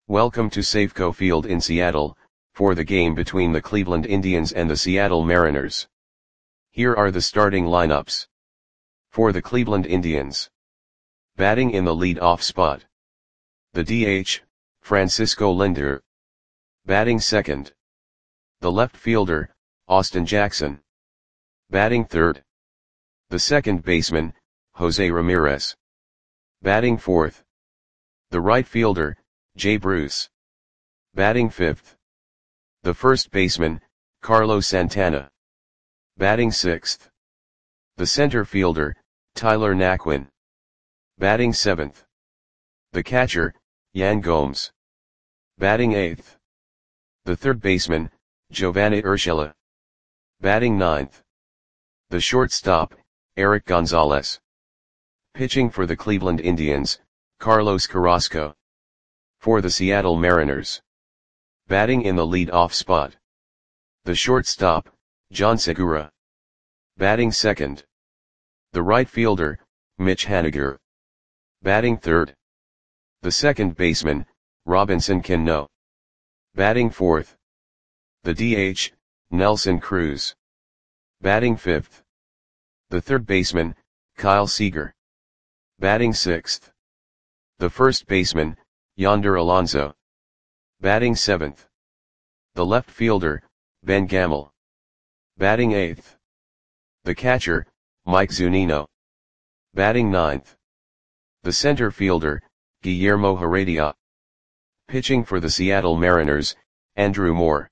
Welcome to Safeco Field in Seattle, for the game between the Cleveland Indians and the Seattle Mariners. Here are the starting lineups. For the Cleveland Indians. Batting in the lead-off spot. The DH, Francisco Lindor. Batting second. The left fielder, Austin Jackson. Batting third. The second baseman, Jose Ramirez. Batting fourth. The right fielder, Jay Bruce. Batting fifth. The first baseman, Carlos Santana. Batting sixth. The center fielder, Tyler Naquin. Batting seventh. The catcher, Yan Gomes. Batting eighth. The third baseman, Giovanny Urshela. Batting ninth. The shortstop, Eric Gonzalez. Pitching for the Cleveland Indians, Carlos Carrasco. For the Seattle Mariners. Batting in the lead-off spot. The shortstop, John Segura. Batting second. The right fielder, Mitch Haniger. Batting third. The second baseman, Robinson Cano. Batting fourth. The DH, Nelson Cruz. Batting fifth. The third baseman, Kyle Seager. Batting sixth. The first baseman, Yonder Alonso. Batting seventh. The left fielder, Ben Gamel. Batting eighth. The catcher, Mike Zunino. Batting ninth. The center fielder, Guillermo Heredia. Pitching for the Seattle Mariners, Andrew Moore.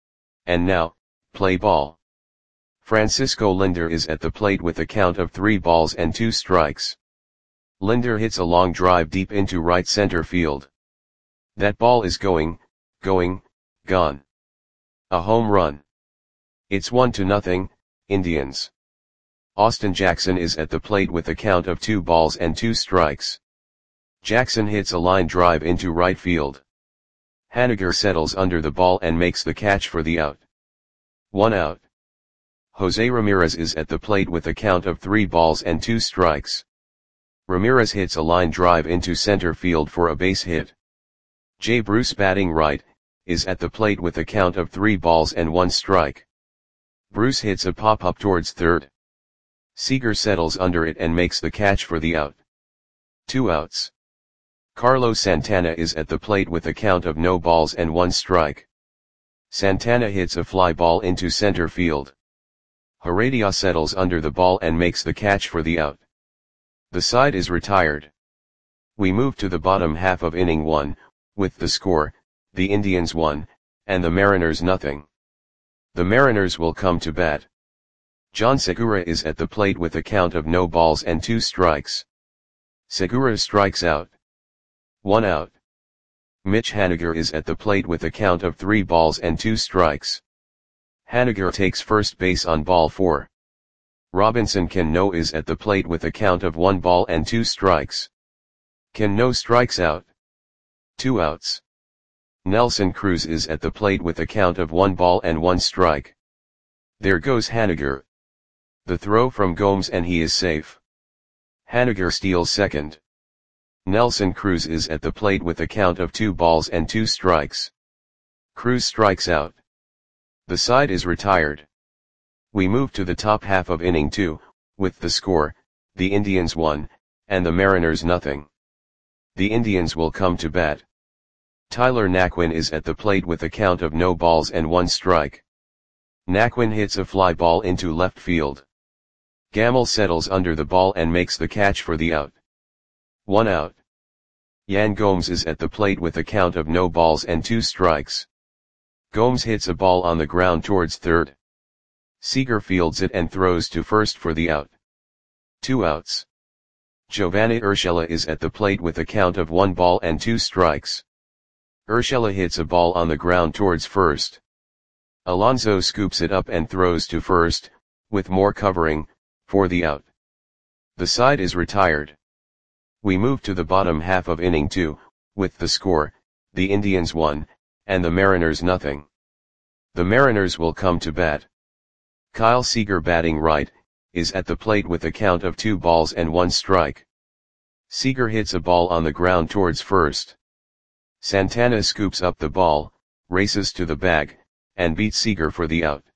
And now, play ball. Francisco Lindor is at the plate with a count of 3 balls and 2 strikes. Lindor hits a long drive deep into right center field. That ball is gone. A home run. It's 1-0, Indians. Austin Jackson is at the plate with a count of 2 balls and 2 strikes. Jackson hits a line drive into right field. Haniger settles under the ball and makes the catch for the out. 1 out. Jose Ramirez is at the plate with a count of 3 balls and 2 strikes. Ramirez hits a line drive into center field for a base hit. Jay Bruce, batting right, is at the plate with a count of 3 balls and 1 strike. Bruce hits a pop-up towards third. Seager settles under it and makes the catch for the out. 2 outs. Carlos Santana is at the plate with a count of no balls and 1 strike. Santana hits a fly ball into center field. Heredia settles under the ball and makes the catch for the out. The side is retired. We move to the bottom half of inning 1, with the score, the Indians 1, and the Mariners 0. The Mariners will come to bat. John Segura is at the plate with a count of no balls and 2 strikes. Segura strikes out. 1 out. Mitch Haniger is at the plate with a count of 3 balls and 2 strikes. Haniger takes first base on ball 4. Robinson Cano is at the plate with a count of 1 ball and 2 strikes. Cano strikes out. 2 outs. Nelson Cruz is at the plate with a count of 1 ball and 1 strike. There goes Haniger. The throw from Gomes and he is safe. Haniger steals second. Nelson Cruz is at the plate with a count of 2 balls and 2 strikes. Cruz strikes out. The side is retired. We move to the top half of inning 2, with the score, the Indians 1, and the Mariners 0. The Indians will come to bat. Tyler Naquin is at the plate with a count of no balls and 1 strike. Naquin hits a fly ball into left field. Gamel settles under the ball and makes the catch for the out. 1 out. Yan Gomes is at the plate with a count of no balls and 2 strikes. Gomes hits a ball on the ground towards third. Seager fields it and throws to first for the out. 2 outs. Giovanny Urshela is at the plate with a count of 1 ball and 2 strikes. Urshela hits a ball on the ground towards first. Alonso scoops it up and throws to first, with more covering, for the out. The side is retired. We move to the bottom half of inning 2, with the score, the Indians 1, and the Mariners 0. The Mariners will come to bat. Kyle Seager, batting right, is at the plate with a count of 2 balls and 1 strike. Seager hits a ball on the ground towards first. Santana scoops up the ball, races to the bag, and beats Seager for the out.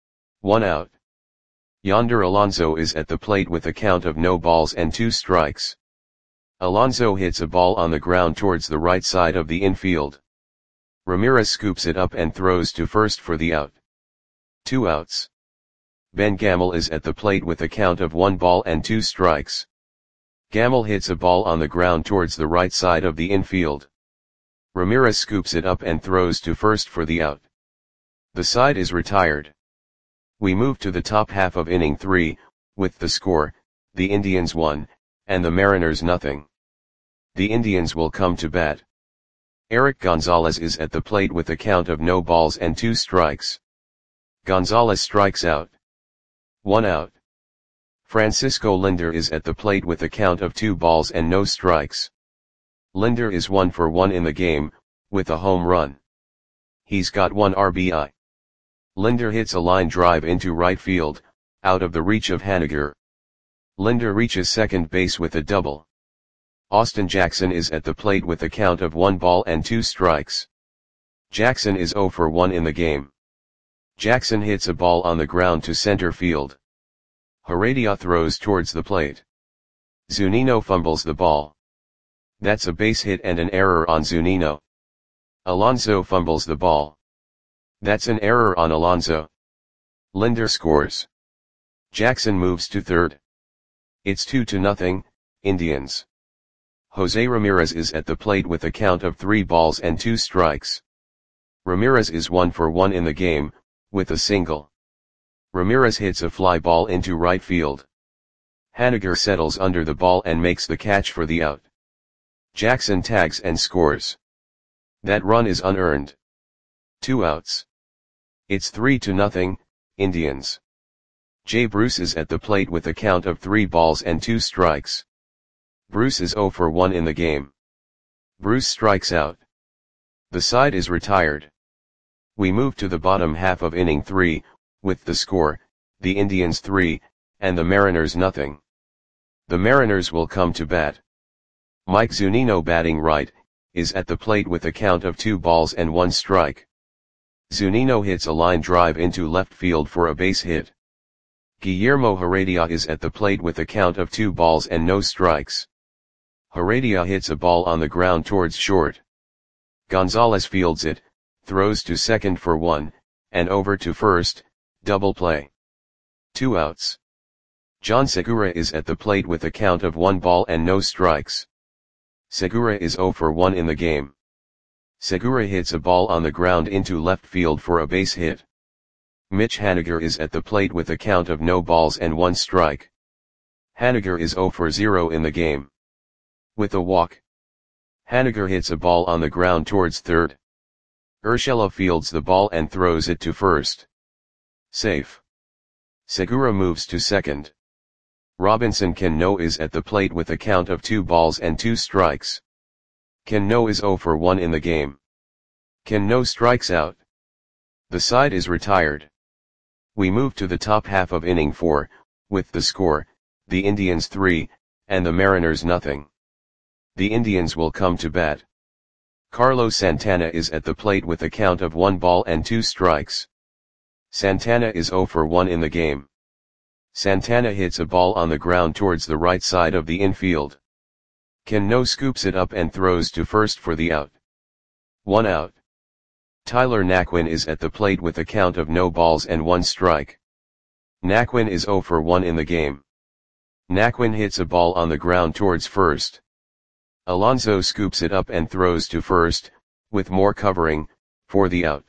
1 out. Yonder Alonso is at the plate with a count of no balls and 2 strikes. Alonso hits a ball on the ground towards the right side of the infield. Ramirez scoops it up and throws to first for the out. 2 outs. Ben Gamel is at the plate with a count of 1 ball and 2 strikes. Gamel hits a ball on the ground towards the right side of the infield. Ramirez scoops it up and throws to first for the out. The side is retired. We move to the top half of inning 3, with the score, the Indians 1, and the Mariners nothing. The Indians will come to bat. Eric Gonzalez is at the plate with a count of no balls and 2 strikes. Gonzalez strikes out. 1 out. Francisco Lindor is at the plate with a count of 2 balls and no strikes. Lindor is 1 for 1 in the game, with a home run. He's got 1 RBI. Lindor hits a line drive into right field, out of the reach of Haniger. Lindor reaches second base with a double. Austin Jackson is at the plate with a count of 1 ball and 2 strikes. Jackson is 0 for 1 in the game. Jackson hits a ball on the ground to center field. Heredia throws towards the plate. Zunino fumbles the ball. That's a base hit and an error on Zunino. Alonso fumbles the ball. That's an error on Alonso. Lindor scores. Jackson moves to third. It's 2-0, Indians. Jose Ramirez is at the plate with a count of 3 balls and 2 strikes. Ramirez is 1 for 1 in the game, with a single. Ramirez hits a fly ball into right field. Haniger settles under the ball and makes the catch for the out. Jackson tags and scores. That run is unearned. 2 outs. It's 3-0, Indians. Jay Bruce is at the plate with a count of 3 balls and 2 strikes. Bruce is 0 for 1 in the game. Bruce strikes out. The side is retired. We move to the bottom half of inning 3, with the score, the Indians 3, and the Mariners nothing. The Mariners will come to bat. Mike Zunino, batting right, is at the plate with a count of 2 balls and 1 strike. Zunino hits a line drive into left field for a base hit. Guillermo Heredia is at the plate with a count of 2 balls and no strikes. Heredia hits a ball on the ground towards short. Gonzalez fields it, throws to second for 1, and over to first, double play. 2 outs. John Segura is at the plate with a count of 1 ball and no strikes. Segura is 0 for 1 in the game. Segura hits a ball on the ground into left field for a base hit. Mitch Haniger is at the plate with a count of no balls and 1 strike. Haniger is 0 for 0 in the game. With a walk. Haniger hits a ball on the ground towards third. Urshela fields the ball and throws it to first. Safe. Segura moves to second. Robinson Cano is at the plate with a count of 2 balls and 2 strikes. Cano is 0 for 1 in the game. Cano strikes out. The side is retired. We move to the top half of inning 4, with the score, the Indians 3, and the Mariners nothing. The Indians will come to bat. Carlos Santana is at the plate with a count of 1 ball and 2 strikes. Santana is 0 for 1 in the game. Santana hits a ball on the ground towards the right side of the infield. Cano scoops it up and throws to first for the out. 1 out. Tyler Naquin is at the plate with a count of no balls and 1 strike. Naquin is 0 for 1 in the game. Naquin hits a ball on the ground towards first. Alonso scoops it up and throws to first, with more covering, for the out.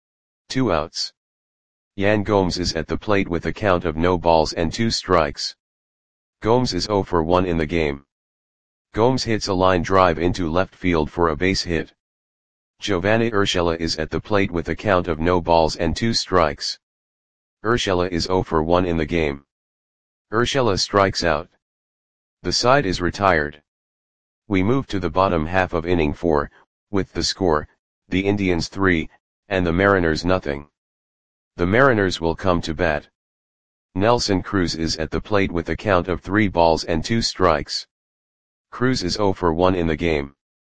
2 outs. Yan Gomes is at the plate with a count of no balls and 2 strikes. Gomes is 0 for 1 in the game. Gomes hits a line drive into left field for a base hit. Giovanni Urshela is at the plate with a count of no balls and 2 strikes. Urshela is 0 for 1 in the game. Urshela strikes out. The side is retired. We move to the bottom half of inning 4, with the score, the Indians 3, and the Mariners nothing. The Mariners will come to bat. Nelson Cruz is at the plate with a count of 3 balls and 2 strikes. Cruz is 0 for 1 in the game.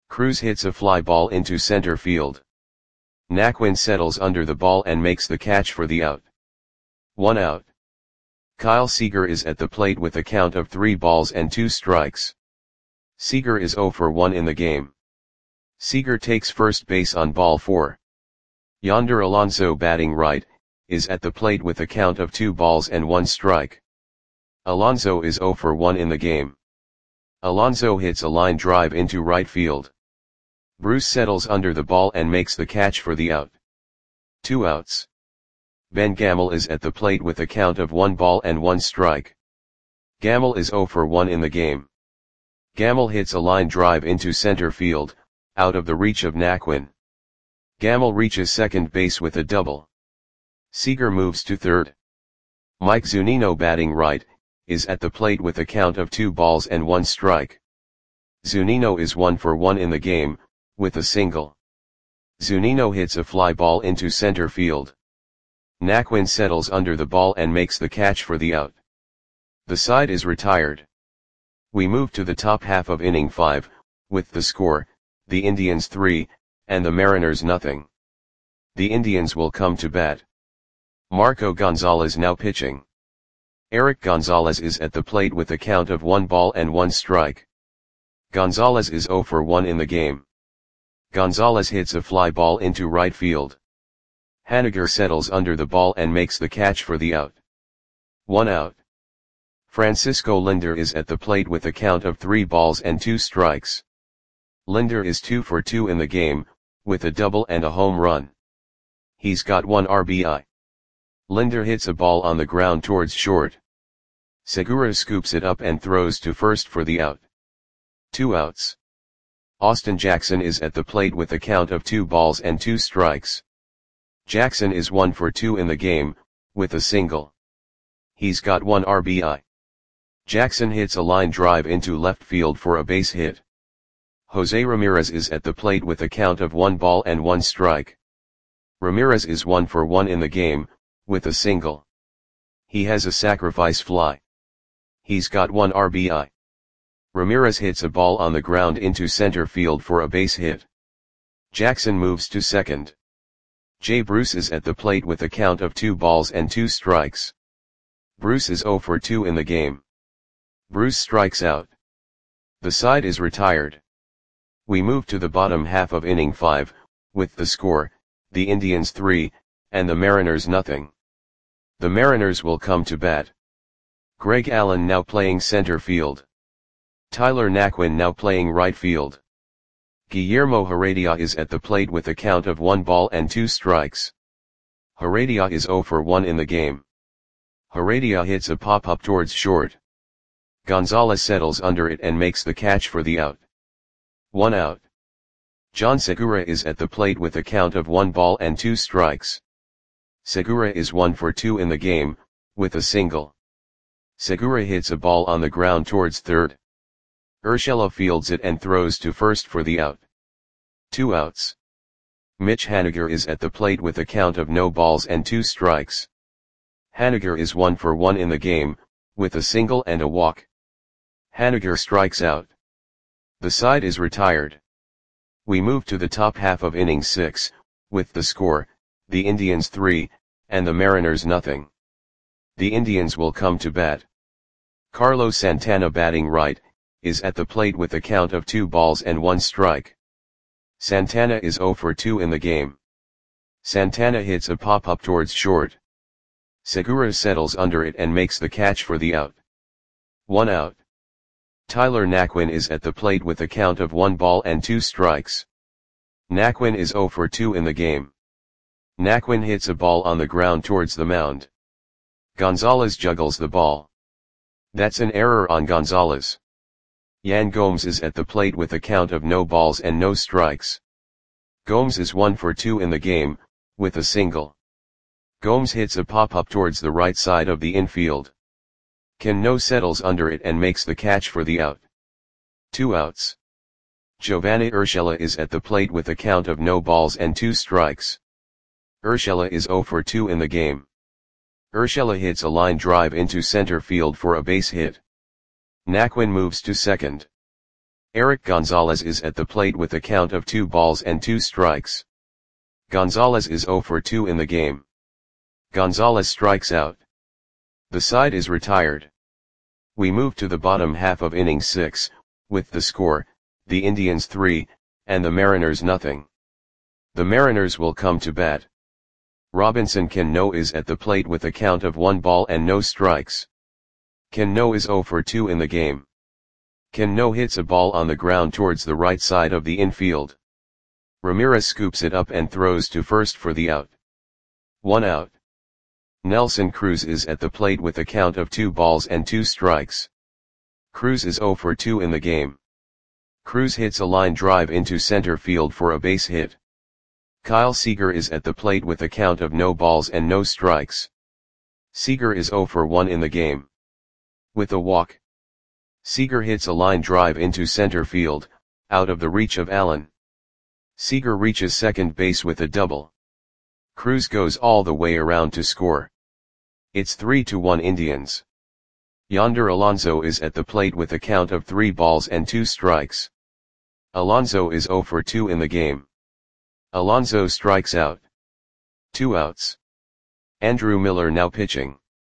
Cruz hits a fly ball into center field. Naquin settles under the ball and makes the catch for the out. 1 out. Kyle Seager is at the plate with a count of 3 balls and 2 strikes. Seager is 0 for 1 in the game. Seager takes first base on ball 4. Yonder Alonso, batting right, is at the plate with a count of 2 balls and 1 strike. Alonso is 0 for 1 in the game. Alonso hits a line drive into right field. Bruce settles under the ball and makes the catch for the out. 2 outs. Ben Gamel is at the plate with a count of 1 ball and 1 strike. Gamel is 0 for 1 in the game. Gamel hits a line drive into center field, out of the reach of Naquin. Gamel reaches second base with a double. Seager moves to third. Mike Zunino, batting right, is at the plate with a count of 2 balls and 1 strike. Zunino is 1 for 1 in the game, with a single. Zunino hits a fly ball into center field. Naquin settles under the ball and makes the catch for the out. The side is retired. We move to the top half of inning 5, with the score, the Indians 3, and the Mariners nothing. The Indians will come to bat. Marco Gonzalez now pitching. Eric Gonzalez is at the plate with a count of 1 ball and 1 strike. Gonzalez is 0 for 1 in the game. Gonzalez hits a fly ball into right field. Haniger settles under the ball and makes the catch for the out. 1 out. Francisco Linder is at the plate with a count of 3 balls and 2 strikes. Linder is 2 for 2 in the game, with a double and a home run. He's got 1 RBI. Linder hits a ball on the ground towards short. Segura scoops it up and throws to first for the out. 2 outs. Austin Jackson is at the plate with a count of 2 balls and 2 strikes. Jackson is 1 for 2 in the game, with a single. He's got 1 RBI. Jackson hits a line drive into left field for a base hit. Jose Ramirez is at the plate with a count of 1 ball and 1 strike. Ramirez is 1 for 1 in the game, with a single. He has a sacrifice fly. He's got 1 RBI. Ramirez hits a ball on the ground into center field for a base hit. Jackson moves to second. Jay Bruce is at the plate with a count of 2 balls and 2 strikes. Bruce is 0 for 2 in the game. Bruce strikes out. The side is retired. We move to the bottom half of inning 5, with the score, the Indians 3, and the Mariners nothing. The Mariners will come to bat. Greg Allen now playing center field. Tyler Naquin now playing right field. Guillermo Heredia is at the plate with a count of 1 ball and 2 strikes. Heredia is 0 for 1 in the game. Heredia hits a pop-up towards short. Gonzalez settles under it and makes the catch for the out. 1 out. John Segura is at the plate with a count of 1 ball and 2 strikes. Segura is 1 for 2 in the game, with a single. Segura hits a ball on the ground towards third. Urshela fields it and throws to first for the out. 2 outs. Mitch Haniger is at the plate with a count of no balls and 2 strikes. Haniger is 1 for 1 in the game, with a single and a walk. Haniger strikes out. The side is retired. We move to the top half of inning 6, with the score, the Indians 3, and the Mariners nothing. The Indians will come to bat. Carlos Santana, batting right, is at the plate with a count of 2 balls and 1 strike. Santana is 0 for 2 in the game. Santana hits a pop-up towards short. Segura settles under it and makes the catch for the out. 1 out. Tyler Naquin is at the plate with a count of 1 ball and 2 strikes. Naquin is 0 for 2 in the game. Naquin hits a ball on the ground towards the mound. Gonzalez juggles the ball. That's an error on Gonzalez. Yan Gomes is at the plate with a count of no balls and no strikes. Gomes is 1 for 2 in the game, with a single. Gomes hits a pop-up towards the right side of the infield. Cano settles under it and makes the catch for the out. 2 outs. Giovanni Urshela is at the plate with a count of no balls and 2 strikes. Urshela is 0 for 2 in the game. Urshela hits a line drive into center field for a base hit. Naquin moves to second. Eric Gonzalez is at the plate with a count of 2 balls and 2 strikes. Gonzalez is 0 for 2 in the game. Gonzalez strikes out. The side is retired. We move to the bottom half of inning 6, with the score, the Indians 3, and the Mariners nothing. The Mariners will come to bat. Robinson Cano is at the plate with a count of 1 ball and no strikes. Cano is 0 for 2 in the game. Cano hits a ball on the ground towards the right side of the infield. Ramirez scoops it up and throws to first for the out. 1 out. Nelson Cruz is at the plate with a count of 2 balls and 2 strikes. Cruz is 0 for 2 in the game. Cruz hits a line drive into center field for a base hit. Kyle Seager is at the plate with a count of no balls and no strikes. Seager is 0 for 1 in the game. With a walk. Seager hits a line drive into center field, out of the reach of Allen. Seager reaches second base with a double. Cruz goes all the way around to score. It's 3-1 Indians. Yonder Alonso is at the plate with a count of 3 balls and 2 strikes. Alonso is 0 for 2 in the game. Alonso strikes out. 2 outs. Andrew Miller now pitching.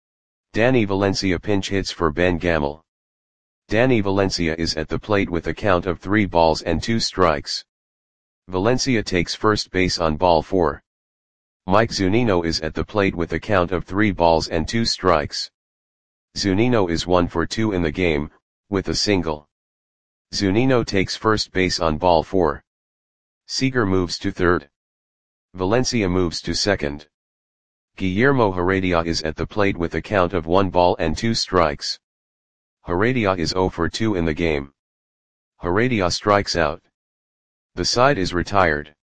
Danny Valencia pinch hits for Ben Gamel. Danny Valencia is at the plate with a count of 3 balls and 2 strikes. Valencia takes first base on ball 4. Mike Zunino is at the plate with a count of 3 balls and 2 strikes. Zunino is 1 for 2 in the game, with a single. Zunino takes first base on ball 4. Seager moves to third. Valencia moves to second. Guillermo Heredia is at the plate with a count of 1 ball and 2 strikes. Heredia is 0 for 2 in the game. Heredia strikes out. The side is retired.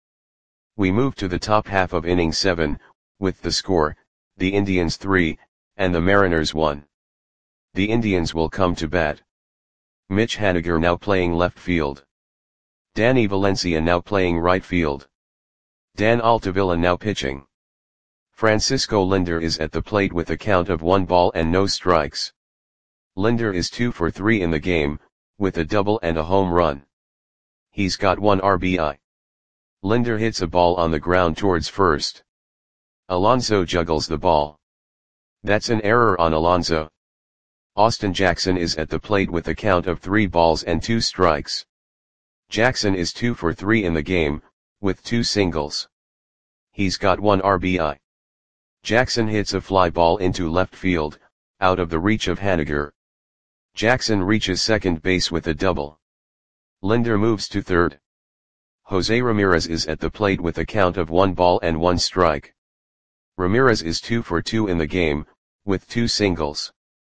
We move to the top half of inning 7, with the score, the Indians 3, and the Mariners 1. The Indians will come to bat. Mitch Haniger now playing left field. Danny Valencia now playing right field. Dan Altavilla now pitching. Francisco Lindor is at the plate with a count of 1 ball and no strikes. Lindor is 2 for 3 in the game, with a double and a home run. He's got 1 RBI. Lindor hits a ball on the ground towards first. Alonso juggles the ball. That's an error on Alonso. Austin Jackson is at the plate with a count of 3 balls and 2 strikes. Jackson is 2 for 3 in the game, with 2 singles. He's got 1 RBI. Jackson hits a fly ball into left field, out of the reach of Haniger. Jackson reaches second base with a double. Lindor moves to third. Jose Ramirez is at the plate with a count of 1 ball and 1 strike. Ramirez is 2 for 2 in the game, with 2 singles.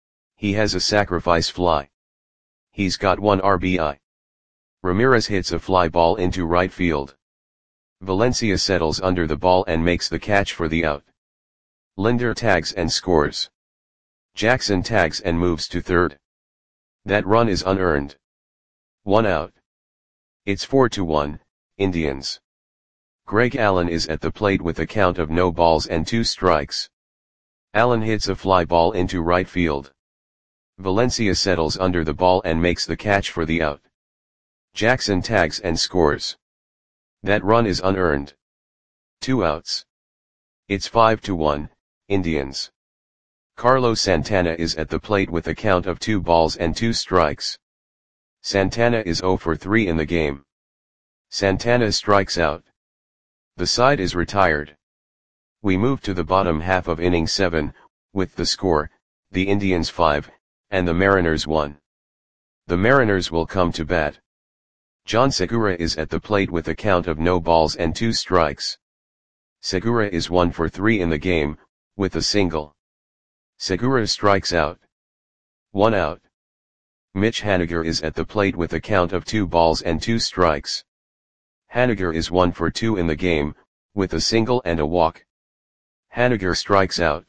He has a sacrifice fly. He's got 1 RBI. Ramirez hits a fly ball into right field. Valencia settles under the ball and makes the catch for the out. Lindor tags and scores. Jackson tags and moves to third. That run is unearned. 1 out. It's 4-1, Indians. Greg Allen is at the plate with a count of no balls and 2 strikes. Allen hits a fly ball into right field. Valencia settles under the ball and makes the catch for the out. Jackson tags and scores. That run is unearned. 2 outs. It's 5-1, Indians. Carlos Santana is at the plate with a count of 2 balls and 2 strikes. Santana is 0 for 3 in the game. Santana strikes out. The side is retired. We move to the bottom half of inning 7, with the score, the Indians 5, and the Mariners 1. The Mariners will come to bat. John Segura is at the plate with a count of no balls and 2 strikes. Segura is 1 for 3 in the game, with a single. Segura strikes out. 1 out. Mitch Haniger is at the plate with a count of 2 balls and 2 strikes. Haniger is 1 for 2 in the game, with a single and a walk. Haniger strikes out.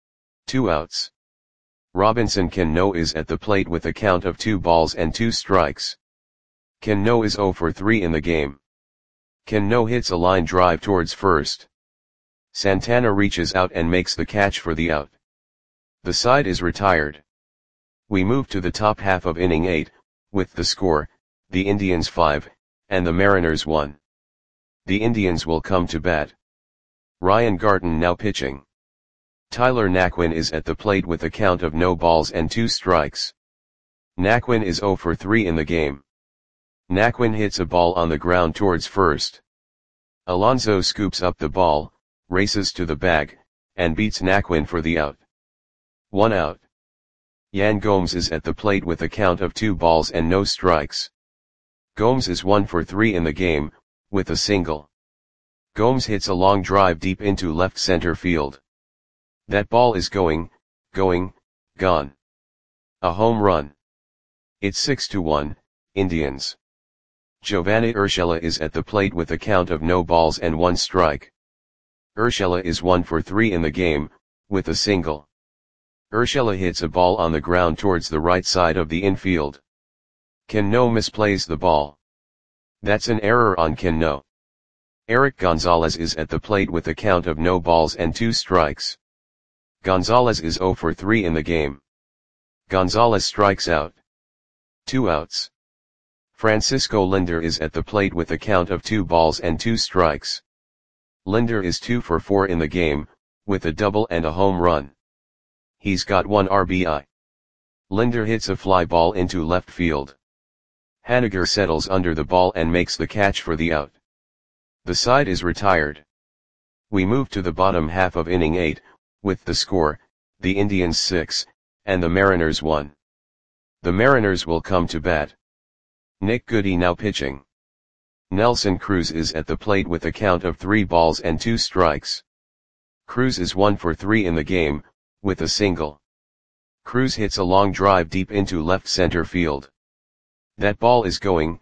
2 outs. Robinson Cano is at the plate with a count of 2 balls and 2 strikes. Cano is 0 for 3 in the game. Cano hits a line drive towards first. Santana reaches out and makes the catch for the out. The side is retired. We move to the top half of inning 8, with the score, the Indians 5, and the Mariners 1. The Indians will come to bat. Ryan Garten now pitching. Tyler Naquin is at the plate with a count of no balls and 2 strikes. Naquin is 0 for 3 in the game. Naquin hits a ball on the ground towards first. Alonso scoops up the ball, races to the bag, and beats Naquin for the out. 1 out. Yan Gomes is at the plate with a count of 2 balls and no strikes. Gomes is 1 for 3 in the game, with a single. Gomes hits a long drive deep into left center field. That ball is going, gone. A home run. It's 6-1, Indians. Giovanni Urshela is at the plate with a count of no balls and 1 strike. Urshela is 1 for 3 in the game, with a single. Urshela hits a ball on the ground towards the right side of the infield. Cano misplays the ball. That's an error on Cano. Eric Gonzalez is at the plate with a count of no balls and 2 strikes. Gonzalez is 0 for 3 in the game. Gonzalez strikes out. 2 outs. Francisco Lindor is at the plate with a count of 2 balls and 2 strikes. Lindor is 2 for 4 in the game, with a double and a home run. He's got 1 RBI. Lindor hits a fly ball into left field. Haniger settles under the ball and makes the catch for the out. The side is retired. We move to the bottom half of inning 8, with the score, the Indians 6, and the Mariners 1. The Mariners will come to bat. Nick Goody now pitching. Nelson Cruz is at the plate with a count of 3 balls and 2 strikes. Cruz is 1 for 3 in the game, with a single. Cruz hits a long drive deep into left center field. That ball is going,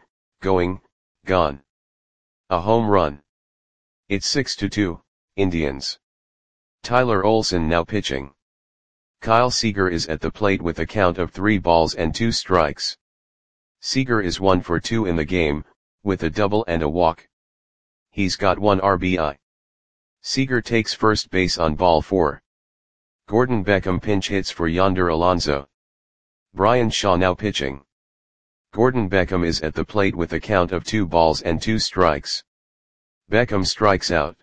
gone. A home run. It's 6-2, Indians. Tyler Olson now pitching. Kyle Seager is at the plate with a count of 3 balls and 2 strikes. Seager is 1 for 2 in the game, with a double and a walk. He's got 1 RBI. Seager takes first base on ball 4. Gordon Beckham pinch hits for Yonder Alonso. Brian Shaw now pitching. Gordon Beckham is at the plate with a count of 2 balls and 2 strikes. Beckham strikes out.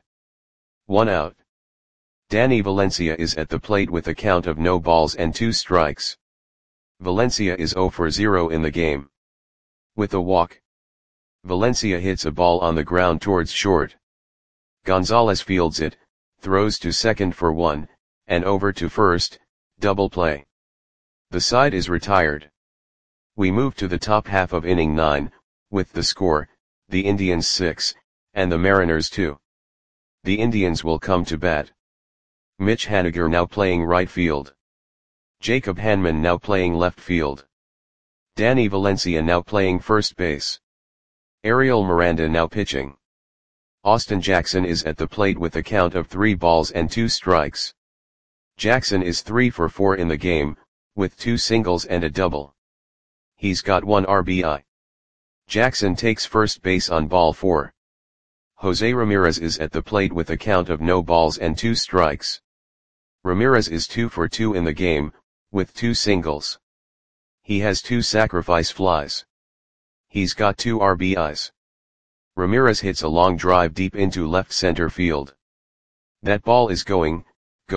1 out. Danny Valencia is at the plate with a count of no balls and 2 strikes. Valencia is 0 for 0 in the game. With a walk. Valencia hits a ball on the ground towards short. Gonzalez fields it, throws to second for 1, and over to first, double play. The side is retired. We move to the top half of inning 9, with the score, the Indians 6, and the Mariners 2. The Indians will come to bat. Mitch Haniger now playing right field. Jacob Hanman now playing left field. Danny Valencia now playing first base. Ariel Miranda now pitching. Austin Jackson is at the plate with a count of 3 balls and 2 strikes. Jackson is 3 for 4 in the game, with 2 singles and a double. He's got 1 RBI. Jackson takes first base on ball 4. Jose Ramirez is at the plate with a count of no balls and 2 strikes. Ramirez is 2 for 2 in the game, with 2 singles. He has 2 sacrifice flies. He's got 2 RBIs. Ramirez hits a long drive deep into left center field. That ball is going,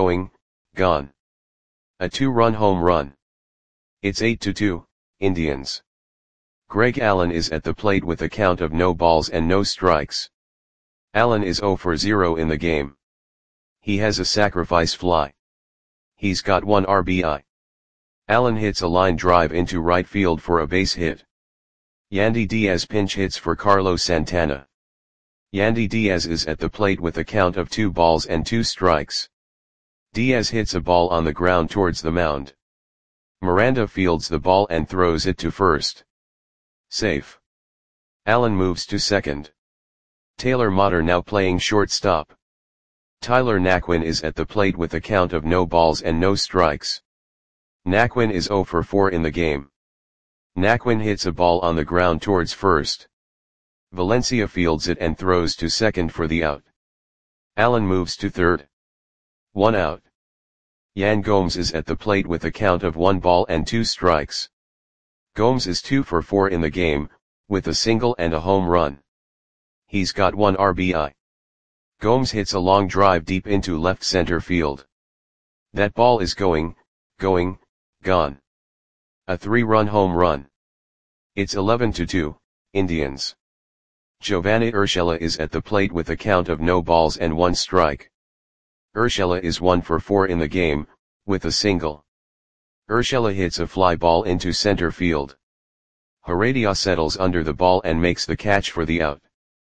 gone. A 2-run home run. It's 8-2, Indians. Greg Allen is at the plate with a count of no balls and no strikes. Allen is 0 for 0 in the game. He has a sacrifice fly. He's got 1 RBI. Allen hits a line drive into right field for a base hit. Yandy Diaz pinch hits for Carlos Santana. Yandy Diaz is at the plate with a count of 2 balls and 2 strikes. Diaz hits a ball on the ground towards the mound. Miranda fields the ball and throws it to first. Safe. Allen moves to second. Taylor Motter now playing shortstop. Tyler Naquin is at the plate with a count of no balls and no strikes. Naquin is 0 for 4 in the game. Naquin hits a ball on the ground towards first. Valencia fields it and throws to second for the out. Allen moves to third. 1 out. Yan Gomes is at the plate with a count of 1 ball and 2 strikes. Gomes is 2 for 4 in the game, with a single and a home run. He's got 1 RBI. Gomes hits a long drive deep into left center field. That ball is going, gone. A 3-run home run. It's 11-2, Indians. Giovanni Urshela is at the plate with a count of no balls and 1 strike. Urshela is 1 for 4 in the game, with a single. Urshela hits a fly ball into center field. Heredia settles under the ball and makes the catch for the out.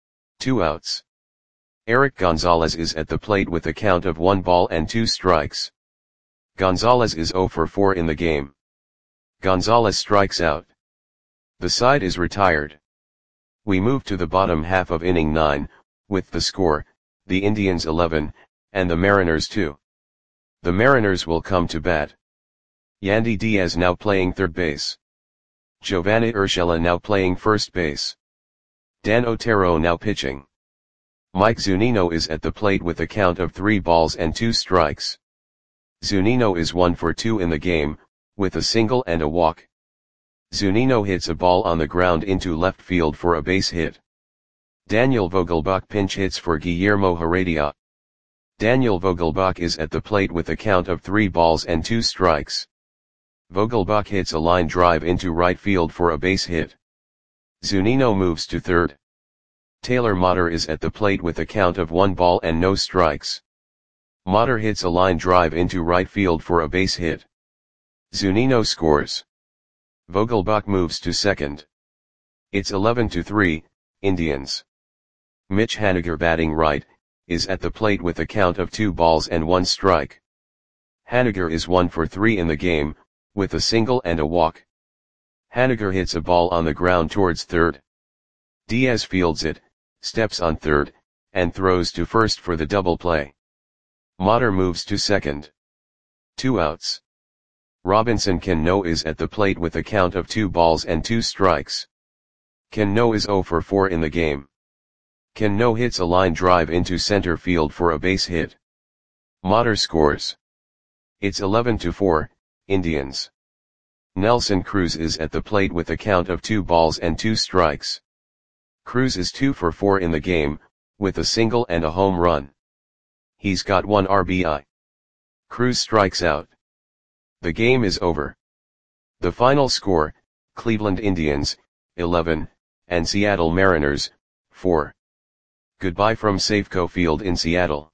2 outs. Eric Gonzalez is at the plate with a count of 1 ball and 2 strikes. Gonzalez is 0 for 4 in the game. Gonzalez strikes out. The side is retired. We move to the bottom half of inning 9, with the score, the Indians 11, and the Mariners 2. The Mariners will come to bat. Yandy Diaz now playing third base. Giovanni Urshela now playing first base. Dan Otero now pitching. Mike Zunino is at the plate with a count of 3 balls and 2 strikes. Zunino is 1 for 2 in the game, with a single and a walk. Zunino hits a ball on the ground into left field for a base hit. Daniel Vogelbach pinch hits for Guillermo Heredia. Daniel Vogelbach is at the plate with a count of 3 balls and 2 strikes. Vogelbach hits a line drive into right field for a base hit. Zunino moves to third. Taylor Motter is at the plate with a count of 1 ball and no strikes. Motter hits a line drive into right field for a base hit. Zunino scores. Vogelbach moves to second. It's 11-3, Indians. Mitch Haniger batting right, is at the plate with a count of 2 balls and 1 strike. Haniger is 1 for 3 in the game, with a single and a walk. Haniger hits a ball on the ground towards third. Diaz fields it, steps on third, and throws to first for the double play. Motter moves to second. 2 outs. Robinson Cano is at the plate with a count of 2 balls and 2 strikes. Cano is 0 for 4 in the game. Cano hits a line drive into center field for a base hit. Motter scores. It's 11-4, Indians. Nelson Cruz is at the plate with a count of 2 balls and 2 strikes. Cruz is 2 for 4 in the game, with a single and a home run. He's got 1 RBI. Cruz strikes out. The game is over. The final score, Cleveland Indians, 11, and Seattle Mariners, 4. Goodbye from Safeco Field in Seattle.